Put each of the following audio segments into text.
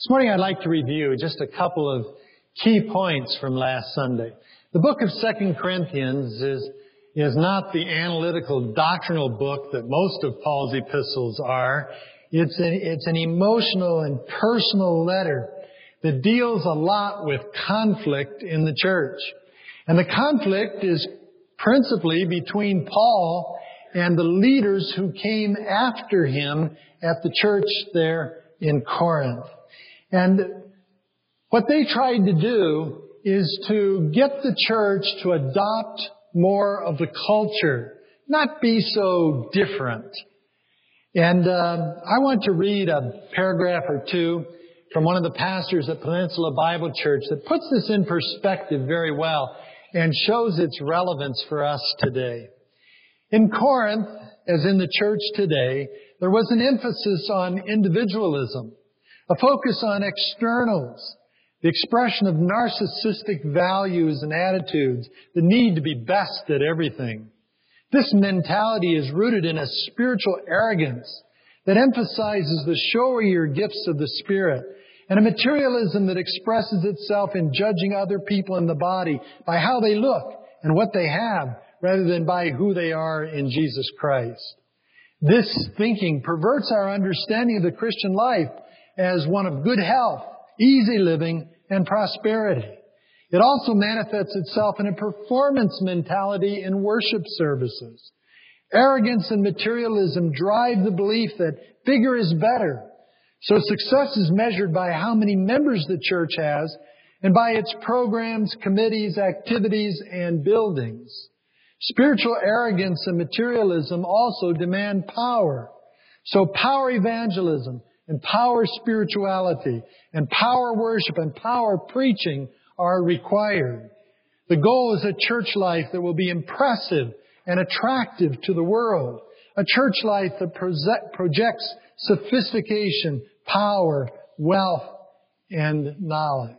This morning I'd like to review just a couple of key points from last Sunday. The book of 2 Corinthians is not the analytical doctrinal book that most of Paul's epistles are. It's an emotional and personal letter that deals a lot with conflict in the church. And the conflict is principally between Paul and the leaders who came after him at the church there in Corinth. And what they tried to do is to get the church to adopt more of the culture, not be so different. And I want to read a paragraph or two from one of the pastors at Peninsula Bible Church that puts this in perspective very well and shows its relevance for us today. In Corinth, as in the church today, there was an emphasis on individualism, a focus on externals, the expression of narcissistic values and attitudes, the need to be best at everything. This mentality is rooted in a spiritual arrogance that emphasizes the showier gifts of the Spirit and a materialism that expresses itself in judging other people in the body by how they look and what they have rather than by who they are in Jesus Christ. This thinking perverts our understanding of the Christian life as one of good health, easy living, and prosperity. It also manifests itself in a performance mentality in worship services. Arrogance and materialism drive the belief that bigger is better. So success is measured by how many members the church has and by its programs, committees, activities, and buildings. Spiritual arrogance and materialism also demand power. So power evangelism and power spirituality and power worship and power preaching are required. The goal is a church life that will be impressive and attractive to the world. A church life that projects sophistication, power, wealth, and knowledge.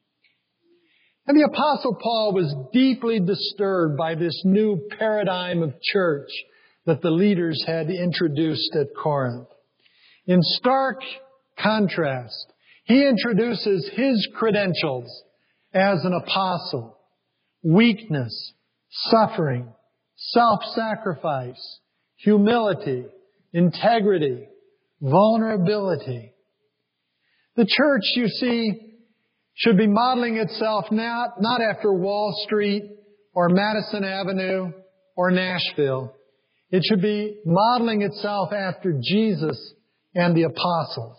And the Apostle Paul was deeply disturbed by this new paradigm of church that the leaders had introduced at Corinth. In stark contrast, he introduces his credentials as an apostle: weakness, suffering, self-sacrifice, humility, integrity, vulnerability. The church, you see, should be modeling itself not after Wall Street or Madison Avenue or Nashville. It should be modeling itself after Jesus and the apostles.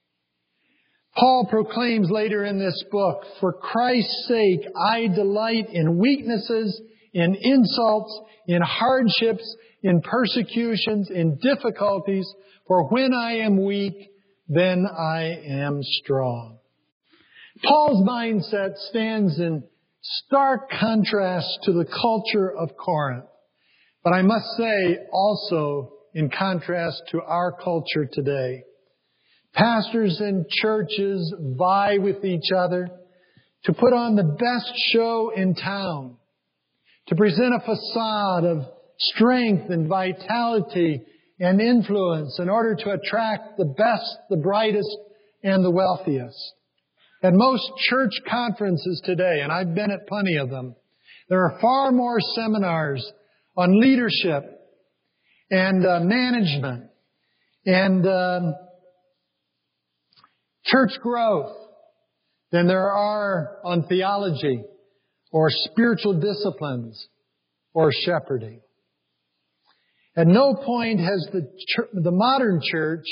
Paul proclaims later in this book, "For Christ's sake, I delight in weaknesses, in insults, in hardships, in persecutions, in difficulties, for when I am weak, then I am strong." Paul's mindset stands in stark contrast to the culture of Corinth, but I must say also in contrast to our culture today. Pastors and churches vie with each other to put on the best show in town, to present a facade of strength and vitality and influence in order to attract the best, the brightest, and the wealthiest. At most church conferences today, and I've been at plenty of them, there are far more seminars on leadership and management and church growth than there are on theology or spiritual disciplines or shepherding. At no point has the modern church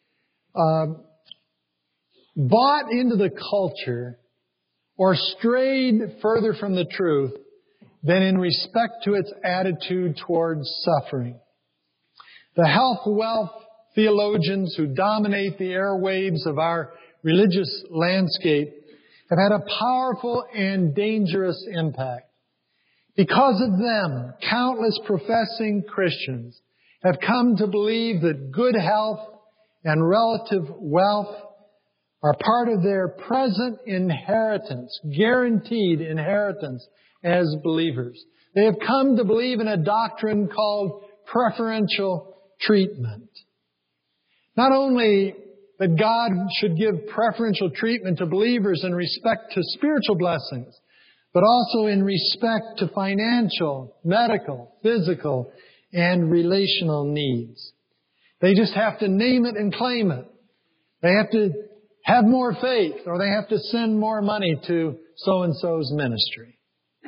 bought into the culture or strayed further from the truth than in respect to its attitude towards suffering. The health, wealth theologians who dominate the airwaves of our religious landscape have had a powerful and dangerous impact. Because of them, countless professing Christians have come to believe that good health and relative wealth are part of their present inheritance, guaranteed inheritance as believers. They have come to believe in a doctrine called preferential treatment. Not only that God should give preferential treatment to believers in respect to spiritual blessings, but also in respect to financial, medical, physical, and relational needs. They just have to name it and claim it. They have to have more faith, or they have to send more money to so-and-so's ministry.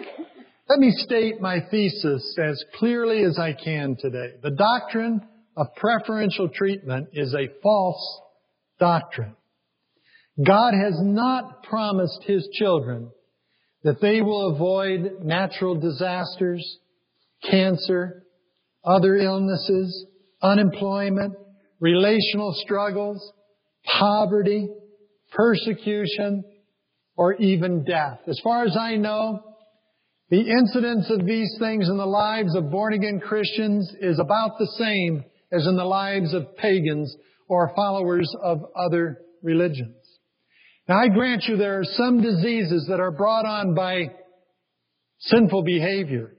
Let me state my thesis as clearly as I can today. The doctrine of preferential treatment is a false doctrine. God has not promised His children that they will avoid natural disasters, cancer, other illnesses, unemployment, relational struggles, poverty, persecution, or even death. As far as I know, the incidence of these things in the lives of born-again Christians is about the same as in the lives of pagans or followers of other religions. Now, I grant you there are some diseases that are brought on by sinful behavior.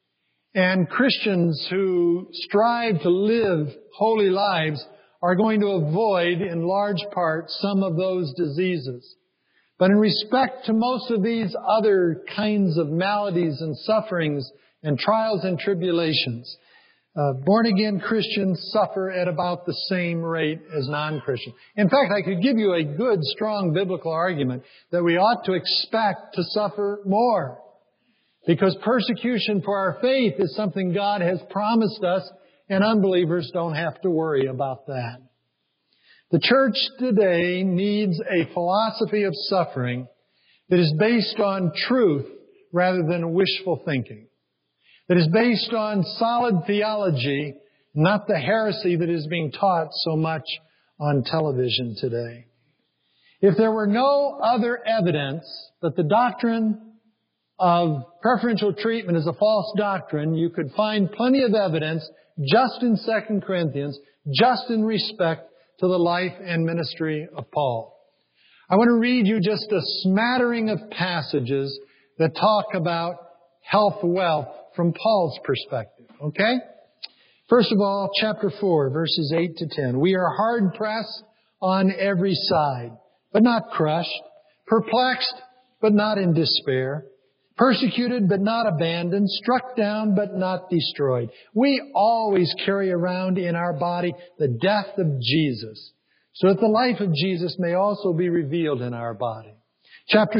And Christians who strive to live holy lives are going to avoid, in large part, some of those diseases. But in respect to most of these other kinds of maladies and sufferings and trials and tribulations, born-again Christians suffer at about the same rate as non-Christians. In fact, I could give you a good, strong biblical argument that we ought to expect to suffer more. Because persecution for our faith is something God has promised us, and unbelievers don't have to worry about that. The church today needs a philosophy of suffering that is based on truth rather than wishful thinking. That is based on solid theology, not the heresy that is being taught so much on television today. If there were no other evidence that the doctrine of preferential treatment is a false doctrine, you could find plenty of evidence just in 2 Corinthians, just in respect to the life and ministry of Paul. I want to read you just a smattering of passages that talk about health, wealth from Paul's perspective. Okay? First of all, chapter 4, verses 8 to 10. We are hard pressed on every side, but not crushed. Perplexed, but not in despair. Persecuted, but not abandoned. Struck down, but not destroyed. We always carry around in our body the death of Jesus, so that the life of Jesus may also be revealed in our body. Chapter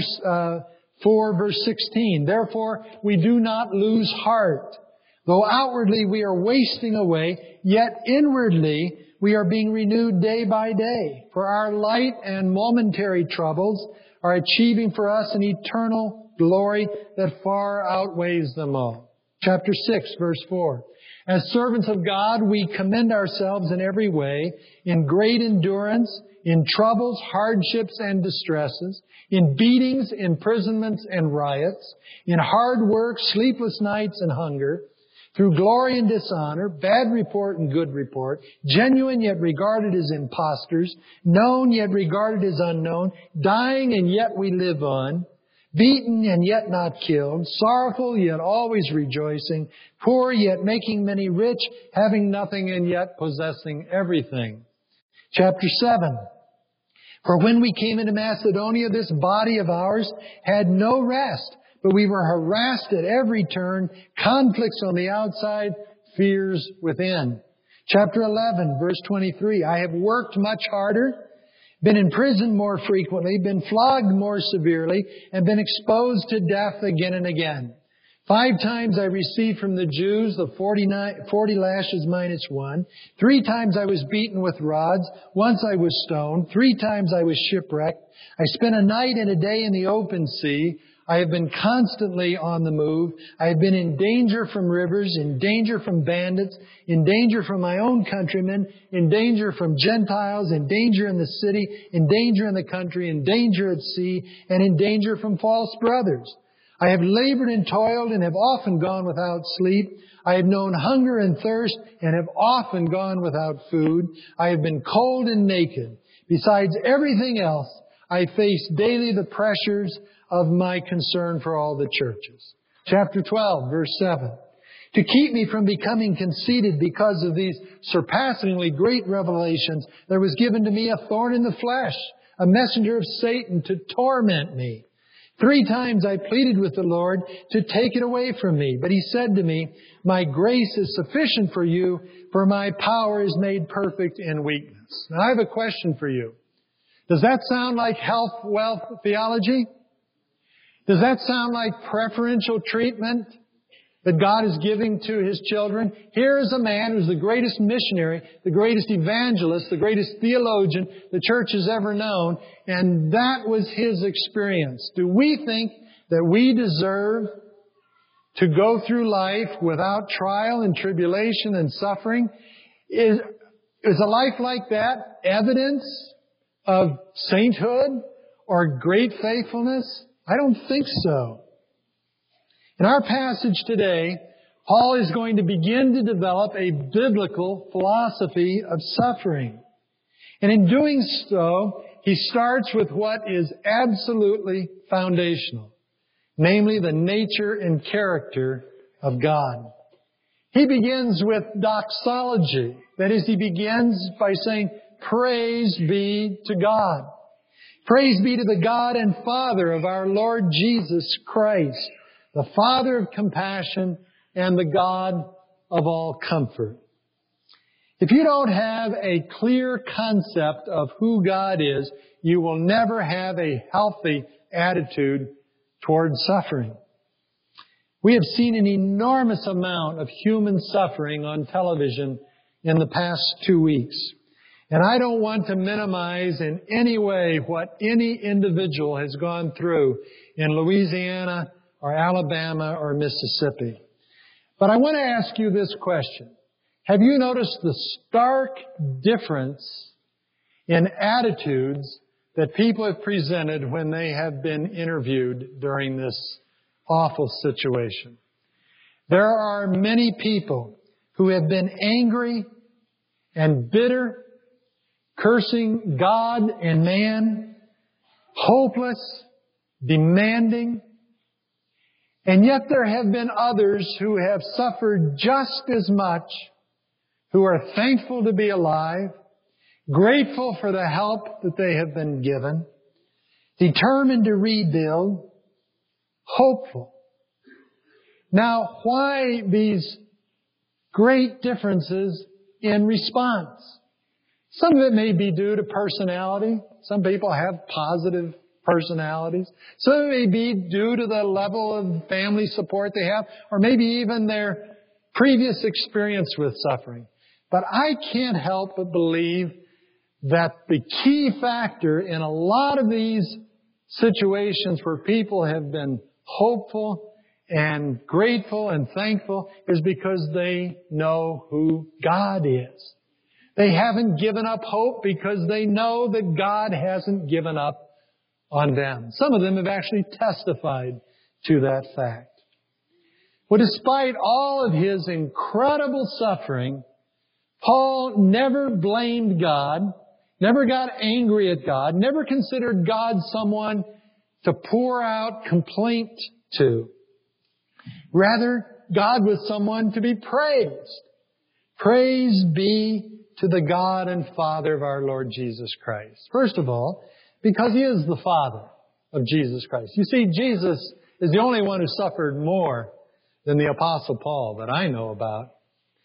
4, verse 16. Therefore, we do not lose heart. Though outwardly we are wasting away, yet inwardly we are being renewed day by day. For our light and momentary troubles are achieving for us an eternal glory that far outweighs them all. Chapter 6, verse 4. As servants of God, we commend ourselves in every way, in great endurance, in troubles, hardships, and distresses, in beatings, imprisonments, and riots, in hard work, sleepless nights, and hunger, through glory and dishonor, bad report and good report, genuine yet regarded as impostors, known yet regarded as unknown, dying and yet we live on, beaten and yet not killed, sorrowful yet always rejoicing, poor yet making many rich, having nothing and yet possessing everything. Chapter 7. For when we came into Macedonia, this body of ours had no rest, but we were harassed at every turn, conflicts on the outside, fears within. Chapter 11, verse 23. I have worked much harder, been in prison more frequently, been flogged more severely, and been exposed to death again and again. 5 times I received from the Jews the 40 lashes minus 1. 3 times I was beaten with rods. Once I was stoned. 3 times I was shipwrecked. I spent a night and a day in the open sea. I have been constantly on the move. I have been in danger from rivers, in danger from bandits, in danger from my own countrymen, in danger from Gentiles, in danger in the city, in danger in the country, in danger at sea, and in danger from false brothers. I have labored and toiled and have often gone without sleep. I have known hunger and thirst and have often gone without food. I have been cold and naked. Besides everything else, I face daily the pressures of my concern for all the churches. Chapter 12, verse 7. To keep me from becoming conceited because of these surpassingly great revelations, there was given to me a thorn in the flesh, a messenger of Satan to torment me. 3 times I pleaded with the Lord to take it away from me. But He said to me, my grace is sufficient for you, for my power is made perfect in weakness. Now I have a question for you. Does that sound like health, wealth theology? Does that sound like preferential treatment that God is giving to His children? Here is a man who's the greatest missionary, the greatest evangelist, the greatest theologian the church has ever known, and that was his experience. Do we think that we deserve to go through life without trial and tribulation and suffering? Is a life like that evidence of sainthood or great faithfulness? I don't think so. In our passage today, Paul is going to begin to develop a biblical philosophy of suffering. And in doing so, he starts with what is absolutely foundational, namely the nature and character of God. He begins with doxology. That is, he begins by saying, praise be to God. Praise be to the God and Father of our Lord Jesus Christ, the Father of compassion and the God of all comfort. If you don't have a clear concept of who God is, you will never have a healthy attitude toward suffering. We have seen an enormous amount of human suffering on television in the past 2 weeks. And I don't want to minimize in any way what any individual has gone through in Louisiana or Alabama or Mississippi. But I want to ask you this question. Have you noticed the stark difference in attitudes that people have presented when they have been interviewed during this awful situation? There are many people who have been angry and bitter, cursing God and man, hopeless, demanding. And yet there have been others who have suffered just as much, who are thankful to be alive, grateful for the help that they have been given, determined to rebuild, hopeful. Now, why these great differences in response? Some of it may be due to personality. Some people have positive personalities. Some of it may be due to the level of family support they have, or maybe even their previous experience with suffering. But I can't help but believe that the key factor in a lot of these situations where people have been hopeful and grateful and thankful is because they know who God is. They haven't given up hope because they know that God hasn't given up on them. Some of them have actually testified to that fact. Well, despite all of his incredible suffering, Paul never blamed God, never got angry at God, never considered God someone to pour out complaint to. Rather, God was someone to be praised. Praise be to the God and Father of our Lord Jesus Christ. First of all, because He is the Father of Jesus Christ. You see, Jesus is the only one who suffered more than the Apostle Paul that I know about.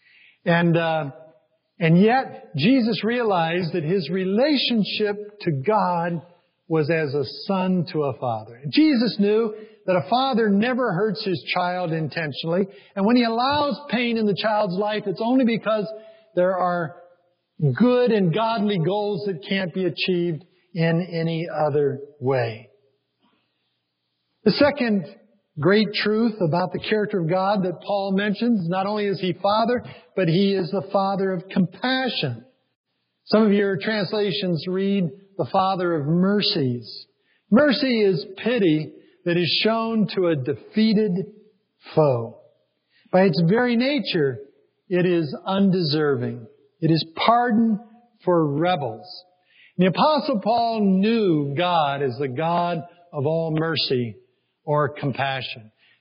And yet, Jesus realized that His relationship to God was as a son to a father. Jesus knew that a father never hurts his child intentionally. And when He allows pain in the child's life, it's only because there are good and godly goals that can't be achieved in any other way. The second great truth about the character of God that Paul mentions, not only is He Father, but He is the Father of compassion. Some of your translations read the Father of mercies. Mercy is pity that is shown to a defeated foe. By its very nature, it is undeserving. It is pardon for rebels. And the Apostle Paul knew God as the God of all mercy or compassion.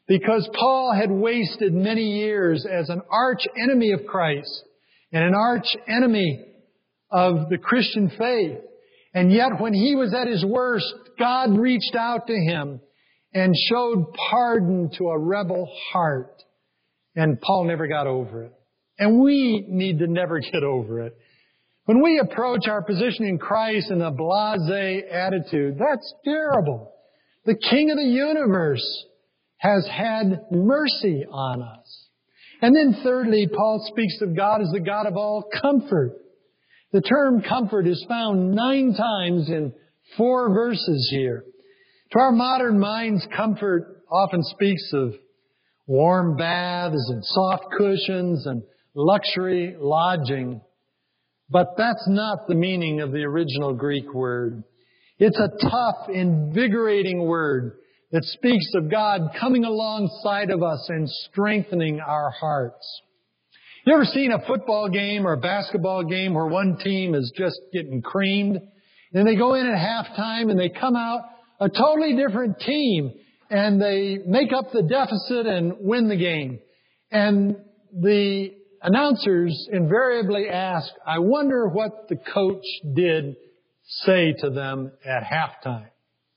because Paul had wasted many years as an arch enemy of Christ and an arch enemy of the Christian faith. And yet when he was at his worst, God reached out to him and showed pardon to a rebel heart. And Paul never got over it. And we need to never get over it. When we approach our position in Christ in a blasé attitude, that's terrible. The King of the universe has had mercy on us. And then thirdly, Paul speaks of God as the God of all comfort. The term comfort is found 9 times in 4 verses here. To our modern minds, comfort often speaks of warm baths and soft cushions and luxury lodging. But that's not the meaning of the original Greek word. It's a tough, invigorating word that speaks of God coming alongside of us and strengthening our hearts. You ever seen a football game or a basketball game where one team is just getting creamed? And they go in at halftime and they come out a totally different team and they make up the deficit and win the game. And the announcers invariably ask, I wonder what the coach did say to them at halftime.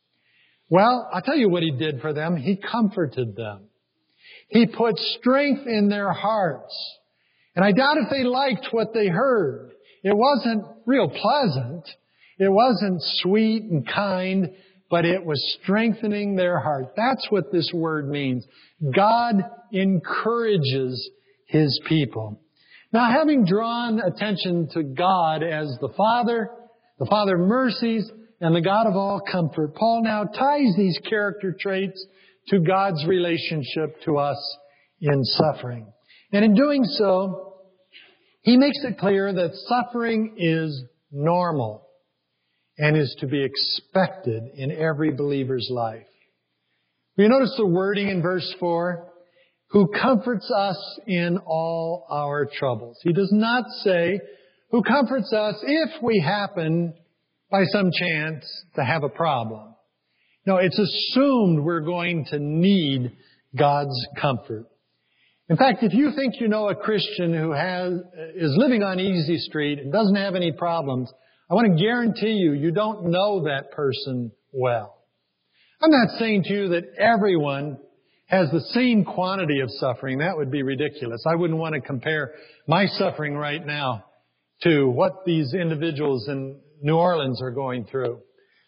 Well, I'll tell you what he did for them. He comforted them. He put strength in their hearts. And I doubt if they liked what they heard. It wasn't real pleasant. It wasn't sweet and kind, but it was strengthening their heart. That's what this word means. God encourages His people. Now, having drawn attention to God as the Father of mercies, and the God of all comfort, Paul now ties these character traits to God's relationship to us in suffering. And in doing so, he makes it clear that suffering is normal and is to be expected in every believer's life. You notice the wording in verse 4, who comforts us in all our troubles. He does not say, who comforts us if we happen by some chance to have a problem. No, it's assumed we're going to need God's comfort. In fact, if you think you know a Christian who is living on easy street and doesn't have any problems, I want to guarantee you, you don't know that person well. I'm not saying to you that everyone has the same quantity of suffering. That would be ridiculous. I wouldn't want to compare my suffering right now to what these individuals in New Orleans are going through.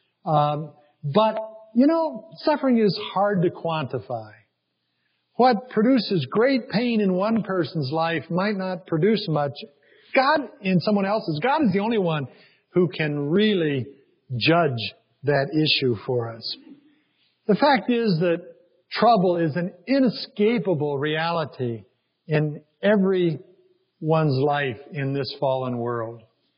But, suffering is hard to quantify. What produces great pain in one person's life might not produce much in someone else's. God is the only one who can really judge that issue for us. The fact is that trouble is an inescapable reality in everyone's life in this fallen world.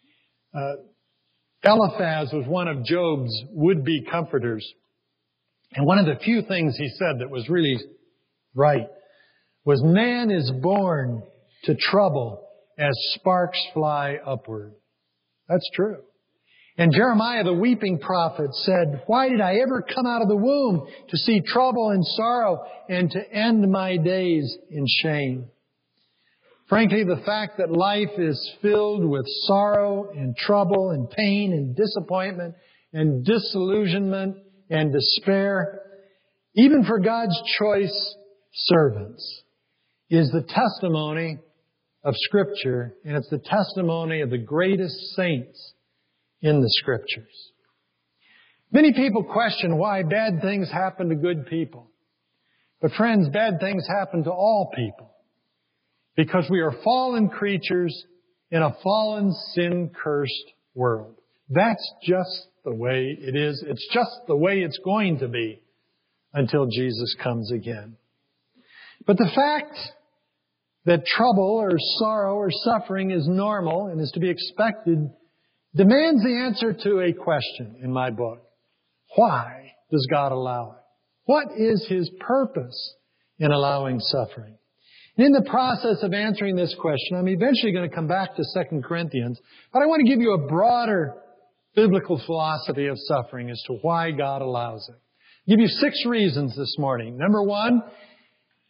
Eliphaz was one of Job's would-be comforters. And one of the few things he said that was really right was, man is born to trouble as sparks fly upward. That's true. And Jeremiah, the weeping prophet, said, why did I ever come out of the womb to see trouble and sorrow and to end my days in shame? Frankly, the fact that life is filled with sorrow and trouble and pain and disappointment and disillusionment and despair, even for God's choice servants, is the testimony of Scripture, and it's the testimony of the greatest saints in the Scriptures. Many people question why bad things happen to good people. But friends, bad things happen to all people. Because we are fallen creatures in a fallen, sin-cursed world. That's just the way it is. It's just the way it's going to be until Jesus comes again. But the fact that trouble or sorrow or suffering is normal and is to be expected demands the answer to a question in my book. Why does God allow it? What is His purpose in allowing suffering? And in the process of answering this question, I'm eventually going to come back to 2 Corinthians, but I want to give you a broader biblical philosophy of suffering as to why God allows it. I'll give you 6 reasons this morning. Number 1,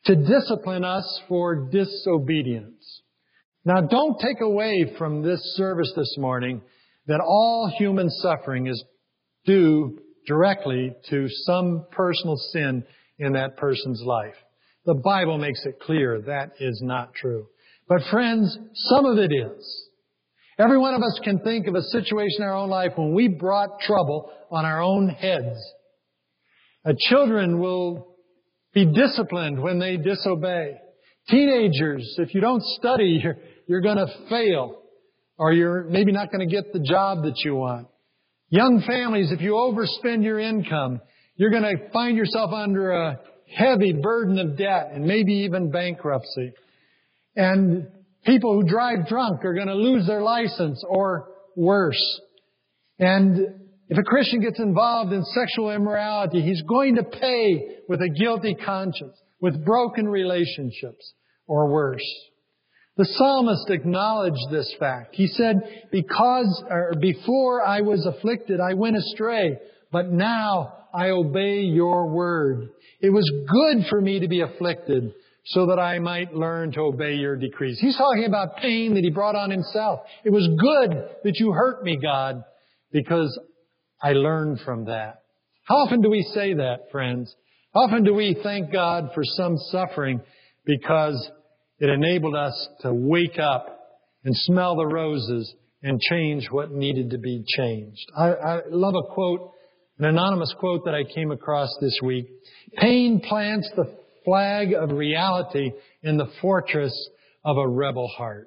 to discipline us for disobedience. Now, don't take away from this service this morning that all human suffering is due directly to some personal sin in that person's life. The Bible makes it clear that is not true. But friends, some of it is. Every one of us can think of a situation in our own life when we brought trouble on our own heads. Children will be disciplined when they disobey. Teenagers, if you don't study, you're going to fail. Or you're maybe not going to get the job that you want. Young families, if you overspend your income, you're going to find yourself under a heavy burden of debt and maybe even bankruptcy. And people who drive drunk are going to lose their license or worse. And if a Christian gets involved in sexual immorality, he's going to pay with a guilty conscience, with broken relationships or worse. The psalmist acknowledged this fact. He said, before I was afflicted, I went astray, but now I obey your word. It was good for me to be afflicted so that I might learn to obey your decrees. He's talking about pain that he brought on himself. It was good that you hurt me, God, because I learned from that. How often do we say that, friends? How often do we thank God for some suffering because it enabled us to wake up and smell the roses and change what needed to be changed? I love a quote, an anonymous quote that I came across this week. Pain plants the flag of reality in the fortress of a rebel heart.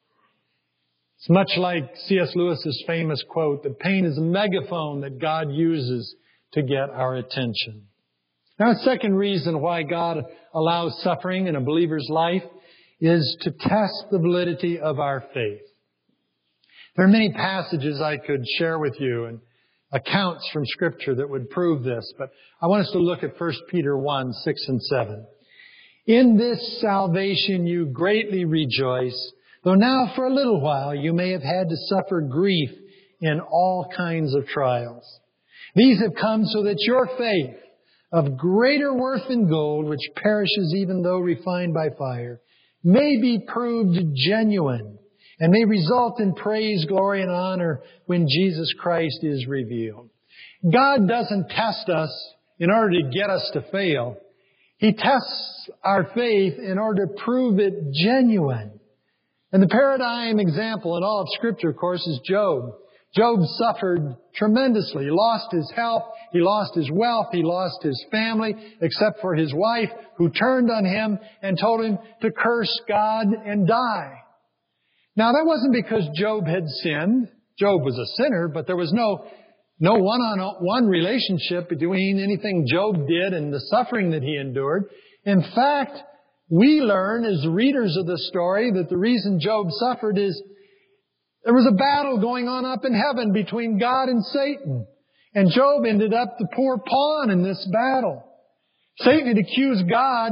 It's much like C.S. Lewis's famous quote that pain is a megaphone that God uses to get our attention. Now, a second reason why God allows suffering in a believer's life is to test the validity of our faith. There are many passages I could share with you and accounts from Scripture that would prove this, but I want us to look at 1 Peter 1, 6 and 7. In this salvation you greatly rejoice, though now for a little while you may have had to suffer grief in all kinds of trials. These have come so that your faith, of greater worth than gold, which perishes even though refined by fire, may be proved genuine and may result in praise, glory, and honor when Jesus Christ is revealed. God doesn't test us in order to get us to fail. He tests our faith in order to prove it genuine. And the paradigm example in all of Scripture, of course, is Job. Job suffered tremendously. He lost his health. He lost his wealth. He lost his family, except for his wife, who turned on him and told him to curse God and die. Now, that wasn't because Job had sinned. Job was a sinner, but there was no one-on-one relationship between anything Job did and the suffering that he endured. In fact, we learn as readers of the story that the reason Job suffered is there was a battle going on up in heaven between God and Satan. And Job ended up the poor pawn in this battle. Satan had accused God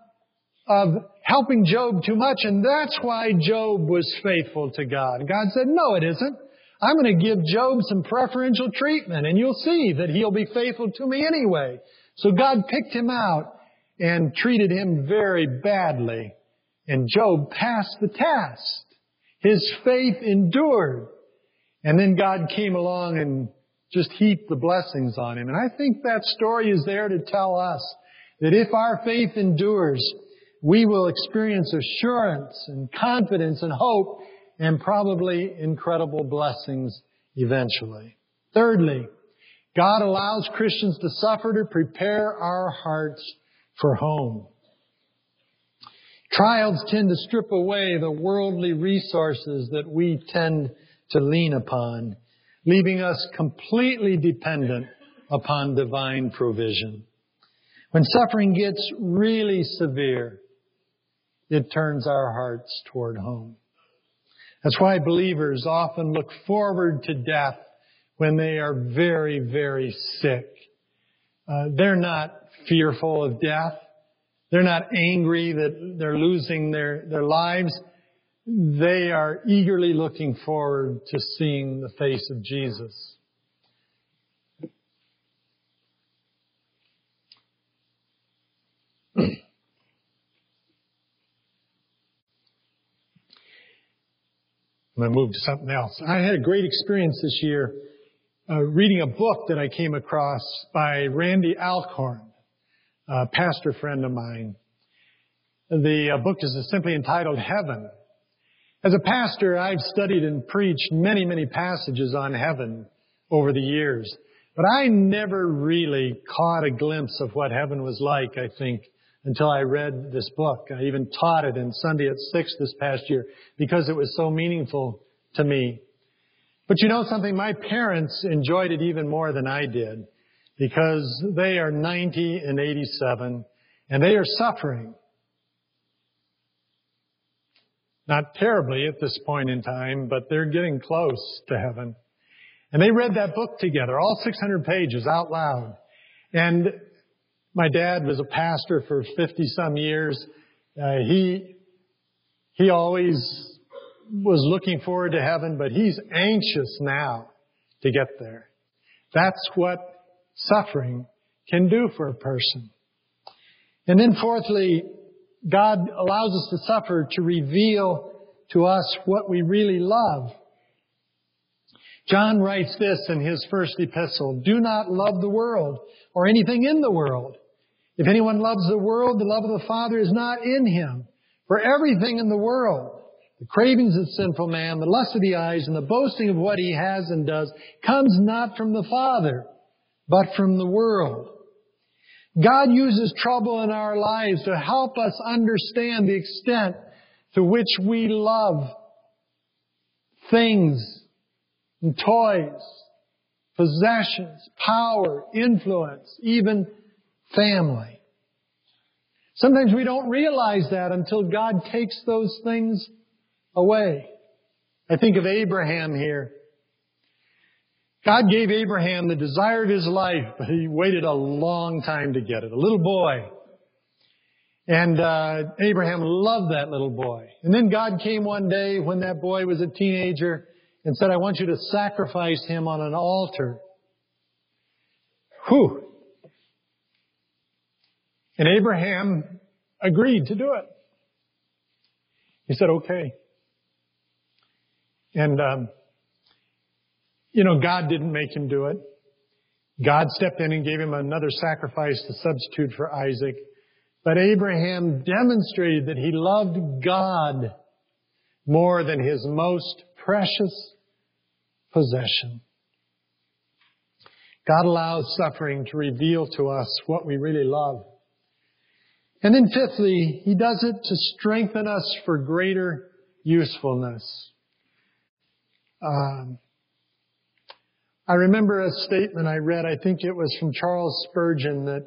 of helping Job too much, and that's why Job was faithful to God. God said, no, it isn't. I'm going to give Job some preferential treatment, and you'll see that he'll be faithful to me anyway. So God picked him out and treated him very badly. And Job passed the test. His faith endured. And then God came along and just heaped the blessings on him. And I think that story is there to tell us that if our faith endures, we will experience assurance and confidence and hope and probably incredible blessings eventually. Thirdly, God allows Christians to suffer to prepare our hearts for home. Trials tend to strip away the worldly resources that we tend to lean upon, leaving us completely dependent upon divine provision. When suffering gets really severe, it turns our hearts toward home. That's why believers often look forward to death when they are very, very sick. They're not fearful of death. They're not angry that they're losing their lives. They are eagerly looking forward to seeing the face of Jesus. I'm going to move to something else. I had a great experience this year reading a book that I came across by Randy Alcorn, a pastor friend of mine. The book is simply entitled Heaven. As a pastor, I've studied and preached many, many passages on heaven over the years. But I never really caught a glimpse of what heaven was like, I think, until I read this book. I even taught it in Sunday at 6 this past year because it was so meaningful to me. But you know something? My parents enjoyed it even more than I did because they are 90 and 87 and they are suffering. Not terribly at this point in time, but they're getting close to heaven. And they read that book together, all 600 pages out loud. And my dad was a pastor for 50-some years. He always was looking forward to heaven, but he's anxious now to get there. That's what suffering can do for a person. And then fourthly, God allows us to suffer to reveal to us what we really love. John writes this in his first epistle, "Do not love the world or anything in the world. If anyone loves the world, the love of the Father is not in him. For everything in the world, the cravings of sinful man, the lust of the eyes, and the boasting of what he has and does, comes not from the Father, but from the world." God uses trouble in our lives to help us understand the extent to which we love things and toys, possessions, power, influence, even family. Sometimes we don't realize that until God takes those things away. I think of Abraham here. God gave Abraham the desire of his life, but he waited a long time to get it. A little boy. And Abraham loved that little boy. And then God came one day when that boy was a teenager and said, "I want you to sacrifice him on an altar." Whew. And Abraham agreed to do it. He said, "Okay." And God didn't make him do it. God stepped in and gave him another sacrifice to substitute for Isaac. But Abraham demonstrated that he loved God more than his most precious possession. God allows suffering to reveal to us what we really love. And then fifthly, He does it to strengthen us for greater usefulness. I remember a statement I read, I think it was from Charles Spurgeon, that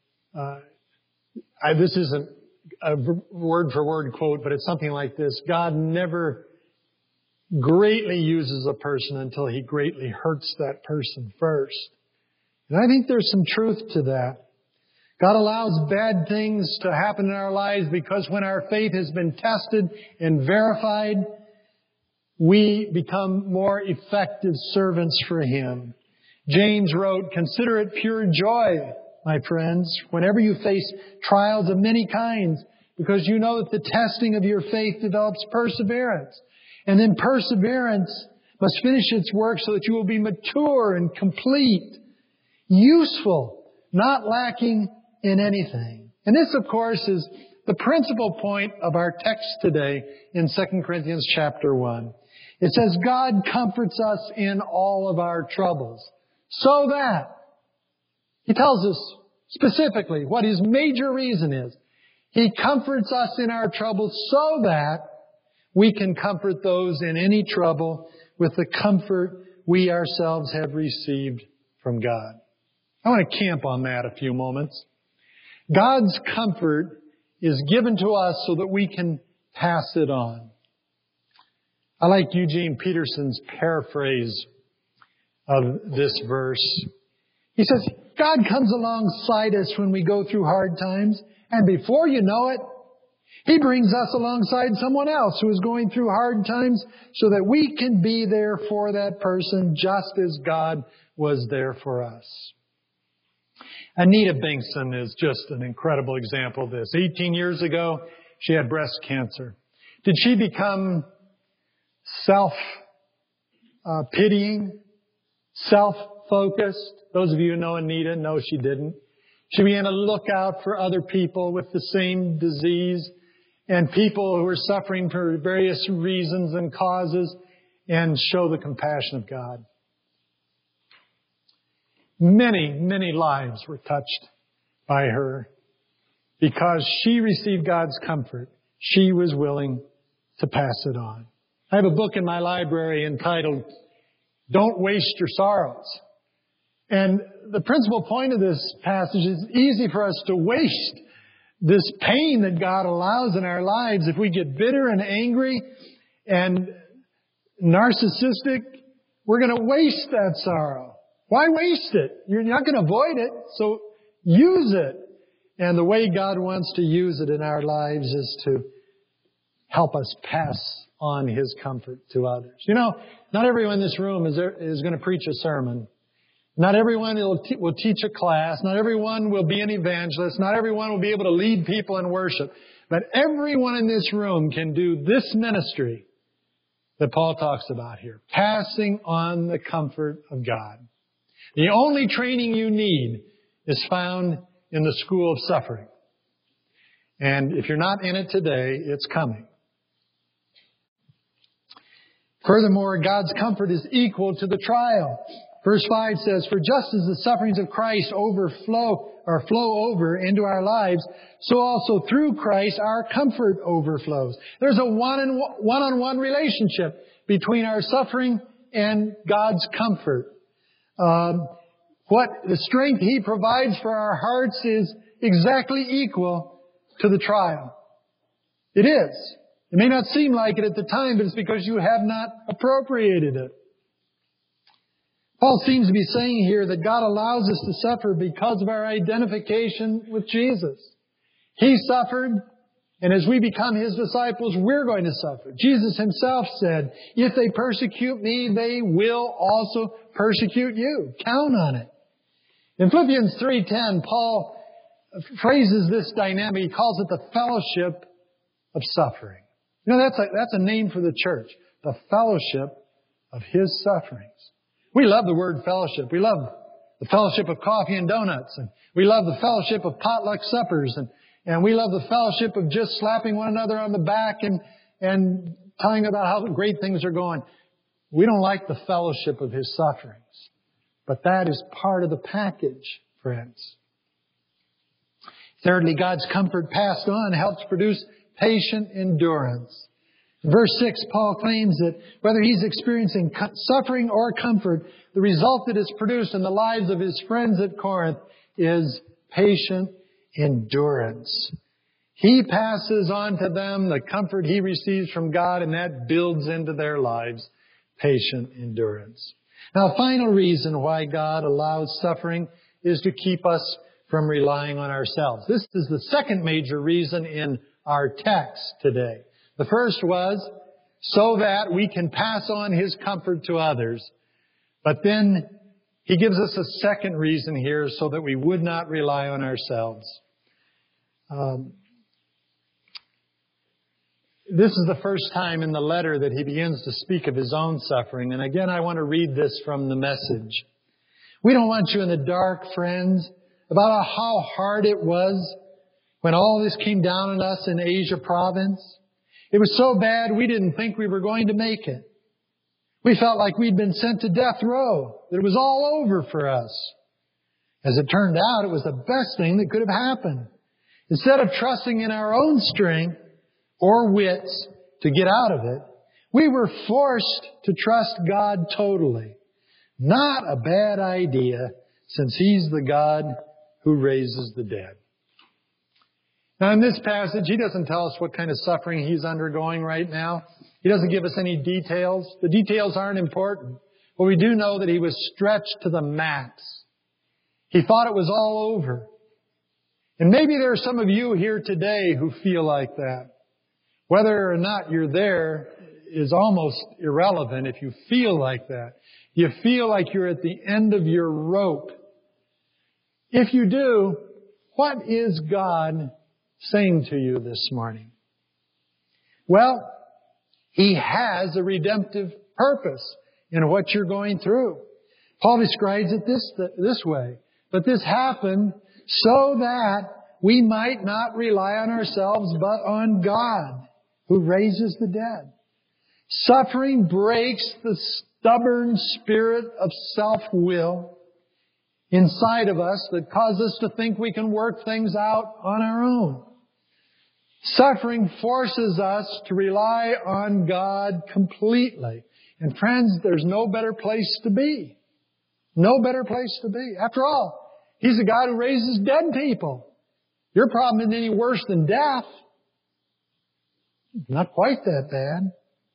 this isn't a word-for-word quote, but it's something like this: God never greatly uses a person until He greatly hurts that person first. And I think there's some truth to that. God allows bad things to happen in our lives because when our faith has been tested and verified, we become more effective servants for Him. James wrote, "Consider it pure joy, my friends, whenever you face trials of many kinds, because you know that the testing of your faith develops perseverance. And then perseverance must finish its work so that you will be mature and complete, useful, not lacking in anything." And this, of course, is the principal point of our text today in 2 Corinthians chapter 1. It says, God comforts us in all of our troubles, so that, He tells us specifically what His major reason is. He comforts us in our troubles so that we can comfort those in any trouble with the comfort we ourselves have received from God. I want to camp on that a few moments. God's comfort is given to us so that we can pass it on. I like Eugene Peterson's paraphrase of this verse. He says, God comes alongside us when we go through hard times, and before you know it, He brings us alongside someone else who is going through hard times so that we can be there for that person just as God was there for us. Anita Binkson is just an incredible example of this. 18 years ago, she had breast cancer. Did she become self-pitying, self-focused. Those of you who know Anita know she didn't. She began to look out for other people with the same disease and people who were suffering for various reasons and causes and show the compassion of God. Many, many lives were touched by her because she received God's comfort. She was willing to pass it on. I have a book in my library entitled, Don't Waste Your Sorrows. And the principal point of this passage is easy for us to waste this pain that God allows in our lives. If we get bitter and angry and narcissistic, we're going to waste that sorrow. Why waste it? You're not going to avoid it, so use it. And the way God wants to use it in our lives is to help us pass on His comfort to others. You know, not everyone in this room is going to preach a sermon. Not everyone will teach a class. Not everyone will be an evangelist. Not everyone will be able to lead people in worship. But everyone in this room can do this ministry that Paul talks about here. Passing on the comfort of God. The only training you need is found in the school of suffering. And if you're not in it today, it's coming. Furthermore, God's comfort is equal to the trial. Verse 5 says, For just as the sufferings of Christ flow over into our lives, so also through Christ our comfort overflows. There's a one-on-one relationship between our suffering and God's comfort. What the strength He provides for our hearts is exactly equal to the trial. It is. It may not seem like it at the time, but it's because you have not appropriated it. Paul seems to be saying here that God allows us to suffer because of our identification with Jesus. He suffered, and as we become His disciples, we're going to suffer. Jesus Himself said, if they persecute me, they will also persecute you. Count on it. In Philippians 3:10, Paul phrases this dynamic. He calls it the fellowship of suffering. You know, that's a name for the church. The fellowship of His sufferings. We love the word fellowship. We love the fellowship of coffee and donuts. And we love the fellowship of potluck suppers. And we love the fellowship of just slapping one another on the back and telling about how great things are going. We don't like the fellowship of His sufferings. But that is part of the package, friends. Thirdly, God's comfort passed on helps produce patient endurance. In verse 6, Paul claims that whether he's experiencing suffering or comfort, the result that is produced in the lives of his friends at Corinth is patient endurance. He passes on to them the comfort he receives from God, and that builds into their lives patient endurance. Now, a final reason why God allows suffering is to keep us from relying on ourselves. This is the second major reason in our text today. The first was so that we can pass on His comfort to others. But then He gives us a second reason here so that we would not rely on ourselves. This is the first time in the letter that he begins to speak of his own suffering. And again, I want to read this from the Message. We don't want you in the dark, friends, about how hard it was when all this came down on us in Asia province. It was so bad we didn't think we were going to make it. We felt like we'd been sent to death row, that it was all over for us. As it turned out, it was the best thing that could have happened. Instead of trusting in our own strength or wits to get out of it, we were forced to trust God totally. Not a bad idea, since He's the God who raises the dead. Now in this passage, he doesn't tell us what kind of suffering he's undergoing right now. He doesn't give us any details. The details aren't important. But we do know that he was stretched to the max. He thought it was all over. And maybe there are some of you here today who feel like that. Whether or not you're there is almost irrelevant if you feel like that. You feel like you're at the end of your rope. If you do, what is God saying to you this morning? Well, He has a redemptive purpose in what you're going through. Paul describes it this way. But this happened so that we might not rely on ourselves, but on God, who raises the dead. Suffering breaks the stubborn spirit of self-will inside of us that causes us to think we can work things out on our own. Suffering forces us to rely on God completely. And friends, there's no better place to be. No better place to be. After all, He's the God who raises dead people. Your problem isn't any worse than death. Not quite that bad.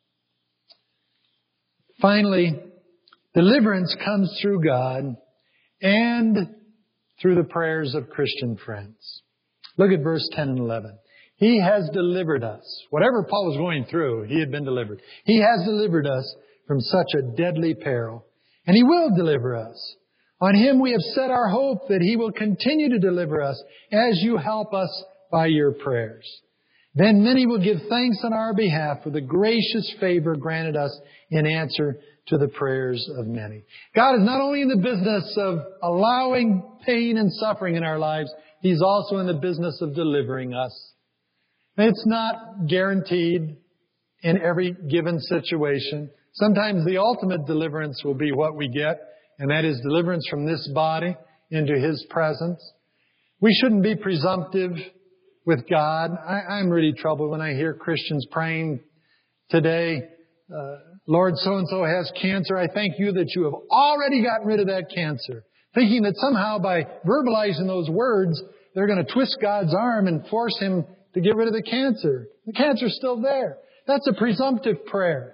Finally, deliverance comes through God and through the prayers of Christian friends. Look at verse 10 and 11. He has delivered us. Whatever Paul was going through, he had been delivered. He has delivered us from such a deadly peril, and He will deliver us. On Him we have set our hope that He will continue to deliver us as you help us by your prayers. Then many will give thanks on our behalf for the gracious favor granted us in answer to the prayers of many. God is not only in the business of allowing pain and suffering in our lives, He's also in the business of delivering us. It's not guaranteed in every given situation. Sometimes the ultimate deliverance will be what we get, and that is deliverance from this body into His presence. We shouldn't be presumptive with God. I'm really troubled when I hear Christians praying today, Lord, so-and-so has cancer. I thank you that you have already gotten rid of that cancer. Thinking that somehow by verbalizing those words, they're going to twist God's arm and force Him to get rid of the cancer. The cancer's still there. That's a presumptive prayer.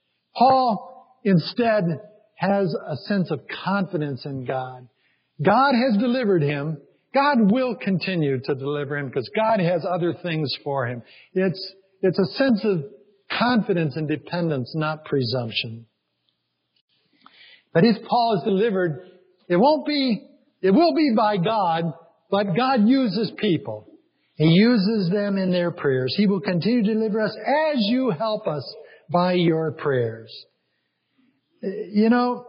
Paul instead has a sense of confidence in God. God has delivered him. God will continue to deliver him because God has other things for him. It's a sense of confidence and dependence, not presumption. But if Paul is delivered, it will be by God, but God uses people. He uses them in their prayers. He will continue to deliver us as you help us by your prayers. You know,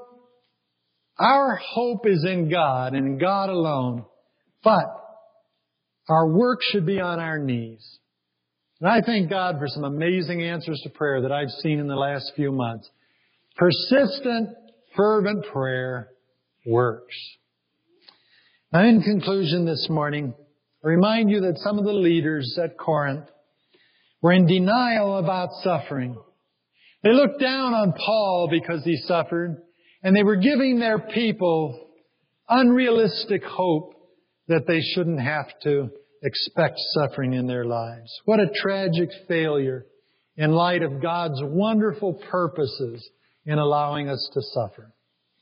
our hope is in God and God alone, but our work should be on our knees. And I thank God for some amazing answers to prayer that I've seen in the last few months. Persistent, fervent prayer works. Now, in conclusion this morning, I remind you that some of the leaders at Corinth were in denial about suffering. They looked down on Paul because he suffered, and they were giving their people unrealistic hope that they shouldn't have to expect suffering in their lives. What a tragic failure in light of God's wonderful purposes in allowing us to suffer.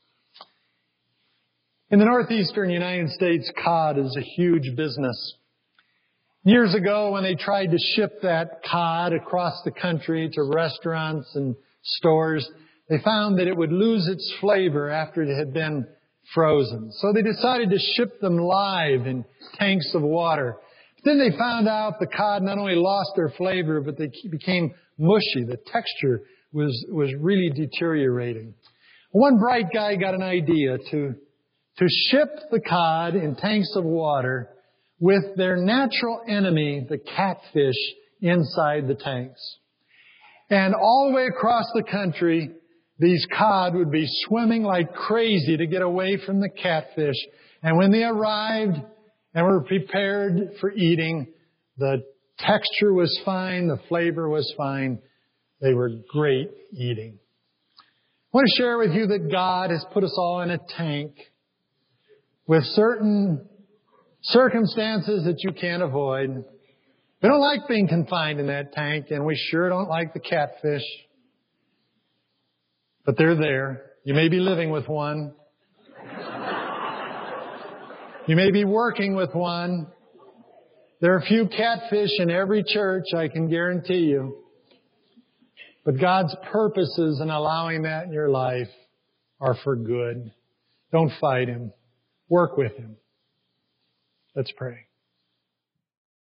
In the northeastern United States, cod is a huge business. Years ago, when they tried to ship that cod across the country to restaurants and stores, they found that it would lose its flavor after it had been frozen. So they decided to ship them live in tanks of water. Then they found out the cod not only lost their flavor, but they became mushy. The texture was really deteriorating. One bright guy got an idea to ship the cod in tanks of water with their natural enemy, the catfish, inside the tanks. And all the way across the country, these cod would be swimming like crazy to get away from the catfish. And when they arrived and were prepared for eating, the texture was fine, the flavor was fine. They were great eating. I want to share with you that God has put us all in a tank with certain circumstances that you can't avoid. We don't like being confined in that tank, and we sure don't like the catfish. But they're there. You may be living with one. You may be working with one. There are a few catfish in every church, I can guarantee you. But God's purposes in allowing that in your life are for good. Don't fight Him. Work with Him. Let's pray.